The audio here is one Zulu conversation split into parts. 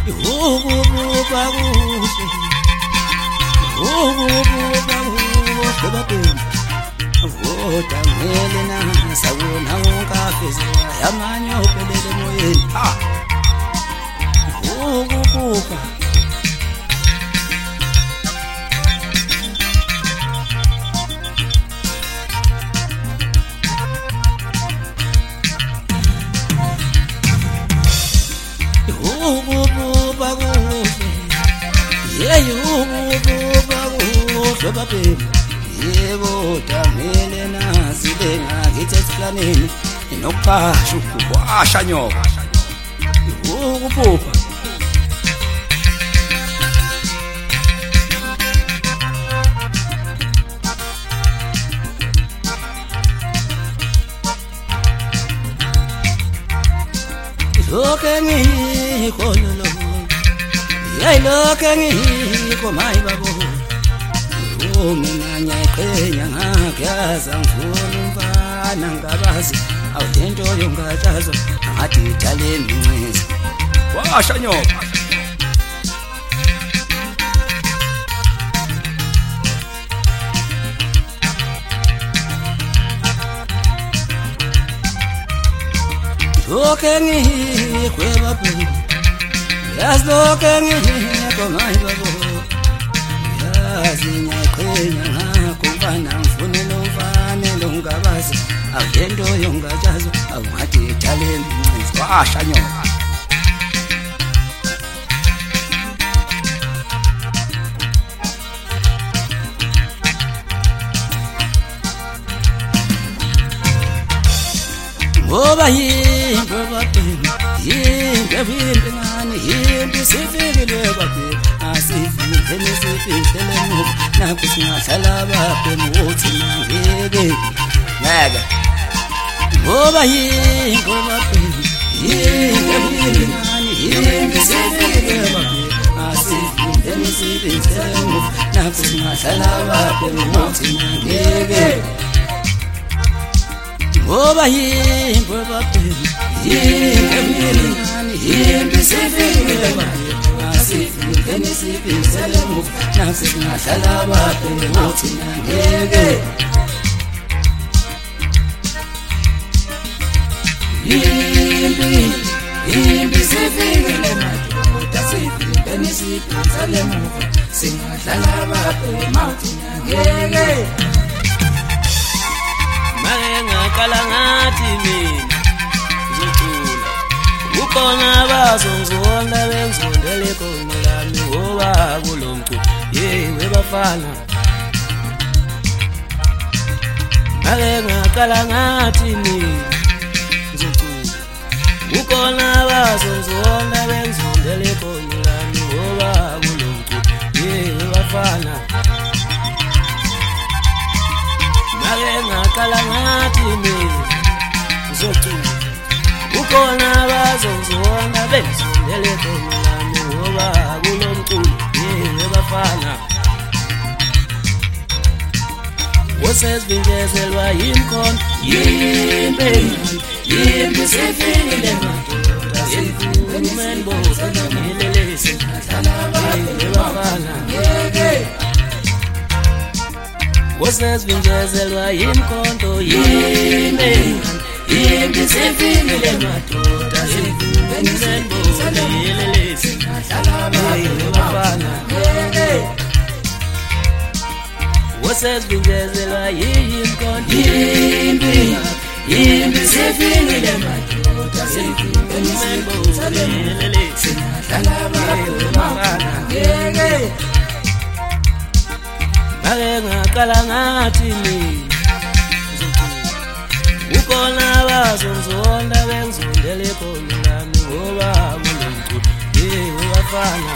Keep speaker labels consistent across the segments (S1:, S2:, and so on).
S1: ukubuka kuhle ukubuka kuhle baby voda ngele nasa wona unkafeze yamanye uphelele moyeni ukubuka ukubuka kuhle ukubuka kuhle baby yebo damele nazile ngakithi esiplaneni inokubasha ukuwasha nyoka ukuphupha loke ngikhololo loke ngikho mayi babo mina ngiyayiqhenya ngakaza ngifuna umfana ngabazi awuyento yongathazo ngathi idaleni incisi washa nyoka loke ngikweba phela yazi loke ngikho mayi babo ngiyayiqhenya ngakho mfana ngifuna umfana longabazi awuyento yongathazo awungathi idaleni incisi washa nyoka ngoba yinto baphela yinto evimbingane yinto sifikile baphela asifike nesifihlele muva nakho singahlala baphela uthi ngeke ngoba yinto baphela yinto evimbingane yinto sifikile baphela asifike nesifihlele muva nakho singahlala baphela uthi ngeke ngoba yimbo baphela yimbi yimbi sifikile baphela asifike nesiphizele muva nasi singahlala baphela uthi ngeke yimbi sifikile madoda sifike nesiphizele muva singahlala baphela uthi ngeke ngaqala ngathi mina ngizocula ukhona abazongizonda bengizondele khona lami ngoba kulomculo yewe bafana ngaqala ngathi mina ngizocula ukhona abazongizonda bengizondele khona lami ngoba kulomculo yewe bafana ngaqala ngathi mina ngizocula ukhona abazongizonda bengizondele khona lami ngoba kulomculo yewe bafana wosesivinjezelwa yimkhona yimbi sifikile madoda sikhulume boza ngilelese yewe bafana wosesivinjezelwa yimkhonto yimbi sifikile madoda sikhulume boza ngilelese yewe bafana wosesivinjezelwa yimkhonto yimbi sifikile madoda sikhulume boza ngilelese yewe bafana ngaqala ngathi mina ukhona abazongizonda bengizondele khona lami ngoba kulomculo yewe bafana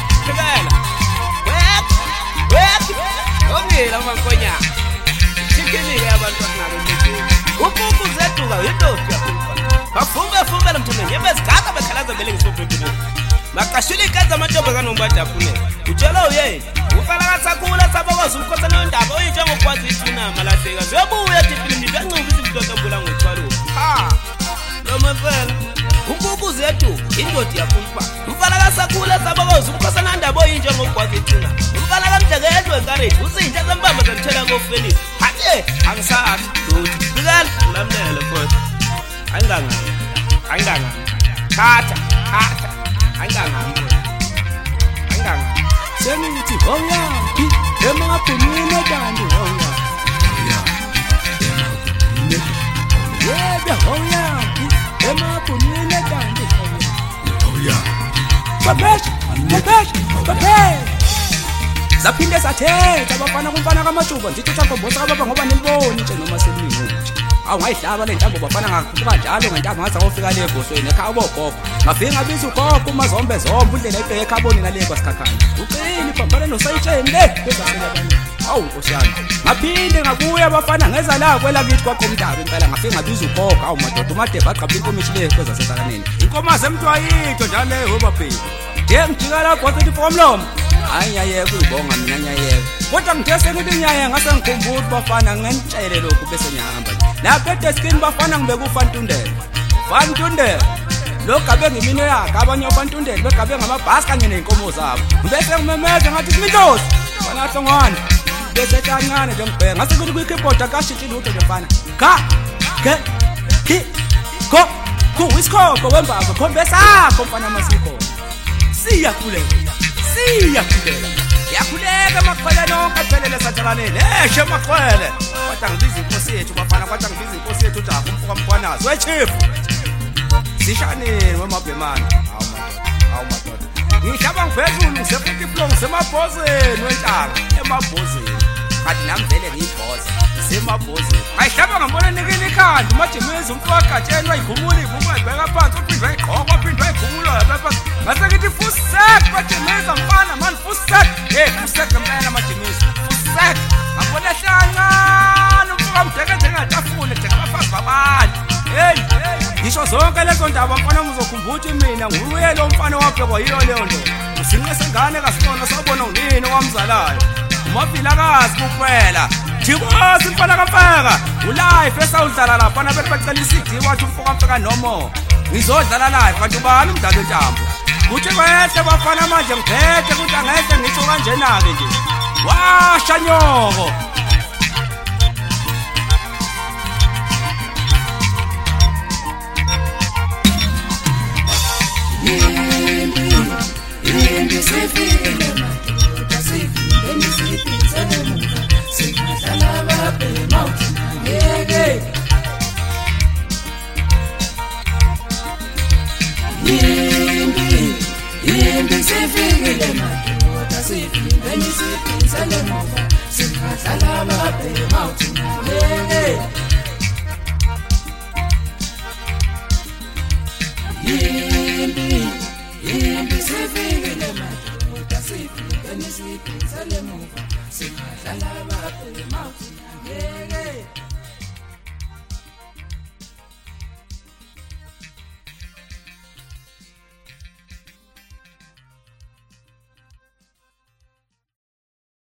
S2: ongela mankonyana sikilile abantu akunabo ubuku zeduka yindoda bafumbe mthumeni yebezigaka bekhalaza vele ngisophethu makashile ikanza amantombe kanombada afune utshela uyena ufala kasakhula sabokwazi umkhosana wendaba oyinjengokwazi ithuna malahleka ziyobuya tipilini ngiyancuma izinto zombula ngothwalo lo mfela ubuku zeduka indoda yakhulpa ufala kasakhula Inkosi umkhosana ndabo yinje ngokwazi ithuna. Umfana kaMdlekethu encourage uzinja zembamba zamthela kofeni. Hathi angisathi lutho. Bikala lamnele mfowethu. Anganga. Khatha. Anganga.
S1: Senithi hoyaphi emabhunwini kanti yebo hoyaphi emabhunwini kanti Babesha zaphinde sathetha abafana kumfana kaMajuba ngithi uthagombosa kababa ngoba niliboni nje noma selinguni awungayihlaba le ntambo bafana ngakhuphuka njalo ngentambo ngaza kufika le ebhosweni ekhaya bogogo ngafika ngabiza ugogo umazombe zombe indlela ebheke ekhaboni nale kwasikhakhanya uqini bambana nosayitsheni le bezaselabani awu nkosi yami ngaphinde ngabuya abafana ngeza la kwela kithi kwakhomntaba impela ngafika ngabiza ugogo awu madoda umadeba aqapha inkomishi le kwezasesakaneni inkomazi emntwayitho njalo le obabheki ngijika lapho wathi fomlomo ayayeke kuyibonga mina nyayeke kodwa ngithese ngithi nyaye ngase ngikhumbula bafana ngenitshele lokhu bese ngihamba lapha edeskini bafana ngibe kuFantundela Fantundela lo gabe ngimino yakhe abanye abaFantundela begabe ngamabhasi kanye nenkomo zabo bese ngimemeza ngathi Mintosi bana hlongwana bese kancane nje ngibheka ngase kuthi kwi-keyboard akashitshi lutho nje mfana ko kuwiskoko wembazo khombesa akho mfana masiko siyakhuleka makhwele nonke aphelele sathalaneni eshe makhwele kodwa ngibiza inkosi yethu bafana kodwa ngibiza inkosi yethu uJabu umfuka mkhwanazi wechief sishaneni wemabhemana hawu madoda ngihlaba ngiphezulu ngisefuthi flow ngisemabhozeni wentanga emabhozeni kanti nami vele ngiyibhoza ngisemabhozeni ayihlaba ngambona nikini ikhanda umajimisi umfowakatshelwa igumula ivuma ibheka phansi uphindwe ayigqoka uphindwe ayigumula yapha ngase ngithi fusek majimisi mfana man fusek fusek ngempela majimisi fusek ngambona hlangana umfuka mdeke njengatafune njengabafazi babantu ngisho zonke lezo ndaba mfana uzokhumbula mina nguye lo mfana wabhekwa yiyo leyo nto usinqe sengane kasibona sabona unini owamzalayo umafilakazi kuphela Jibosi mfana kaMfeka ulive esawudlala lapha nabethi bacela iCD wathi umfoka Mfeka nomo ngizodlala live kanti ubani umdlalo wentambo kuthi kwehle bafana manje ngiphethe ukuthi angehle ngisho kanjena ke nje washa nyoko Yimbi sefile